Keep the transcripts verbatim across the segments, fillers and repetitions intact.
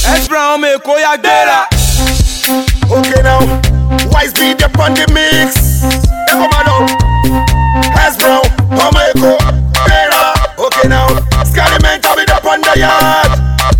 S Brown make Oya gbéra. Okay now, Wise be the on the mix. Come on now, S Brown, ọmọ Èkó gbéra. Okay now, Scary Man come it up on the yard.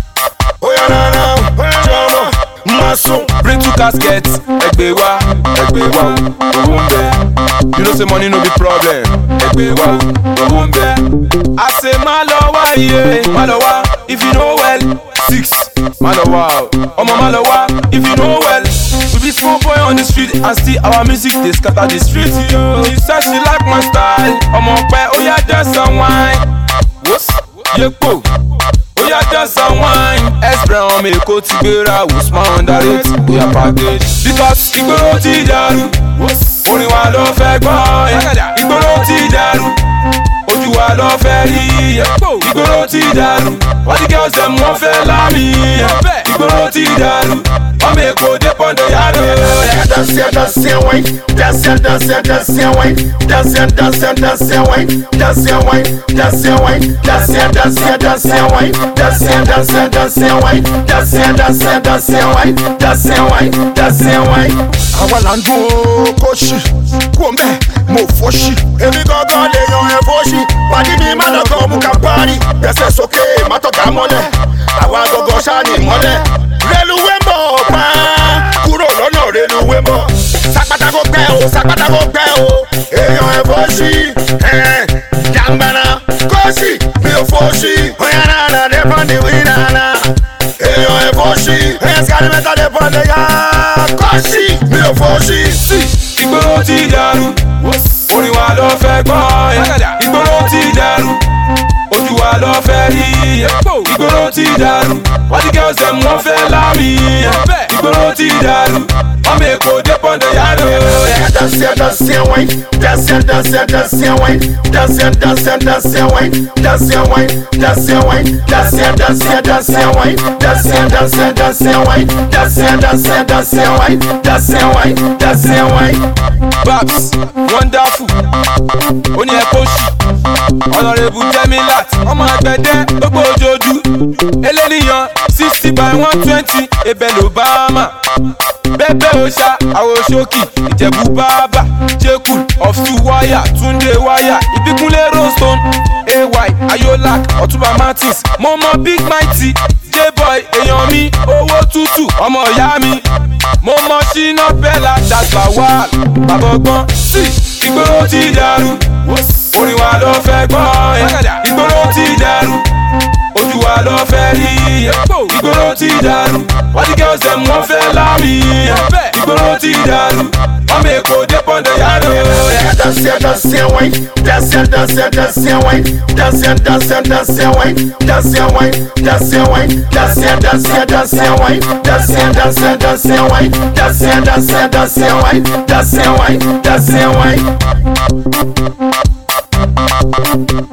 Oya na na, drama, maso. Bring two caskets, ẹgbẹ́ wa, ẹgbẹ́ wa o, owó ń bẹ. You know say money no be problem, ẹgbẹ́ wa o, owó ń bẹ. I say má lọ wá iye, má lọ wá, if you know well, six. Má lọ wá o, ọmọ má lọ wá, if you know well. We be small boy on the street and still our music dey scatter the street. Yo. She said she like my style, ọmọ pẹ́ ó yá dance and wine. Wos, yepo. Oya dance and wine. S Brown ọmọ Èkó ti gbéra Usman underrate oya package. Because ìgboro ti dàrú, orin wa ló fẹ́ gbọ́. Ìgboro ti dàrú, ojú wa ló fẹ́ rí. Ìgboro ti dàrú, all the girls dem wọ́n fẹ́ lámì. Ìgboro ti dàrú, ọmọ Èkó dé pọ́ndé yàrá. Dance ya, dance ya, wine. Dance ya, dance ya, dance ya, wine. Dance ya, dance ya, dance ya, wine. Dance ya, wine. Dance ya, wine. Dance ya, dance ya, dance ya, wine. Dance ya, dance ya, dance ya, wine. Dance ya, dance ya, dance ya, wine. Dance ya, wine. Dance ya, wine. Àwa là ń dún kóṣì, kú ọ̀nbẹ, mo fọ́ṣì. Èmi gangan lè yan ẹ̀ fọ́ṣì. Pàdé mi má lọ kọ́ mú ká parí. Gbẹ̀sẹ̀ sókè, má tọ̀gá mọ́lẹ̀. Àwa gangan ṣáà ní mọ́lẹ̀. Rélùwé ń bọ̀ pa kúrò lọ́nà rélùwé ń bọ̀. Sàpàtà kò gbẹ o, sàpàtà kò gbẹ o. Èèyàn ẹ̀ fọ́ṣì, ẹ̀ jàǹgbàna kóṣì, mi ò fọ́ṣì. Oya nana dé pọ́ndì wí nana. Èèyàn ẹ̀ fọ́ṣì, ẹ̀ Scary Man dé pọ́ndì yá. Kóṣì, mi ò fọ́ṣì. Ìgboro ti dàrú, orin wa ló fẹ́ gbọ́. Ìgboro ti dàrú, ojú wa ló fẹ́ rí. Ìgboro ti dàrú, all the girls dem wọ́n fẹ́ lámì. Ìgboro ti dàrú, ọmọ Èkó dé pọ́ndé yàrá. Dance ya, dance ya, wine. Dance ya, dance ya, dance ya, wine. Dance ya, dance ya, dance ya, wine. Dance ya, wine. Dance ya, wine. Dance ya, dance ya, dance ya, wine. Dance ya, dance ya, dance ya, wine. Dance ya, dance ya, dance ya, wine. Dance ya, wine. Dance ya, wine. Babs, wonderful, oní ẹ̀kọ́ ṣì. Honorable Jemilat, ọmọ àgbẹ̀dẹ gbogbo ojoojú. Eléníyàn sixty by one twenty, ebẹ̀ l'Obama. Bẹ́bẹ́ Oṣà, Àwòṣókì, Ìjẹ̀bú Bàbá, Jekul, of two wire, Túndé wire, Ìbíkúnlé Rostone, A Y, Ayolak, Ọ̀túnba Martins, mo mọ Big Mighty, J-Boy, èèyàn mi, owó tútù, ọmọ ìyá mi. Mo mọ Ṣínà Bella, Dasbawal, bàbá ọgbọ́n, sí. Ìgboro ti dàrú, orin wa ló fẹ́ gbọ́. Ìgboro ti dàrú, ojú wa ló fẹ́ rí. Ìgboro ti dàrú, all the girls dem wọ́n fẹ́ lámì. Ìgboro ti dàrú, ọmọ Èkó dé pọ́ndé yàrá. Dance ya, dance ya, wine. Dance ya, dance ya, dance ya, wine. Dance ya, dance ya, dance ya, wine. Dance ya, wine. Dance ya, wine. Dance ya, dance ya, dance ya, wine. Dance ya, dance ya, dance ya, wine. Dance ya, dance ya, dance ya, wine. Dance ya, wine. Dance ya, wine.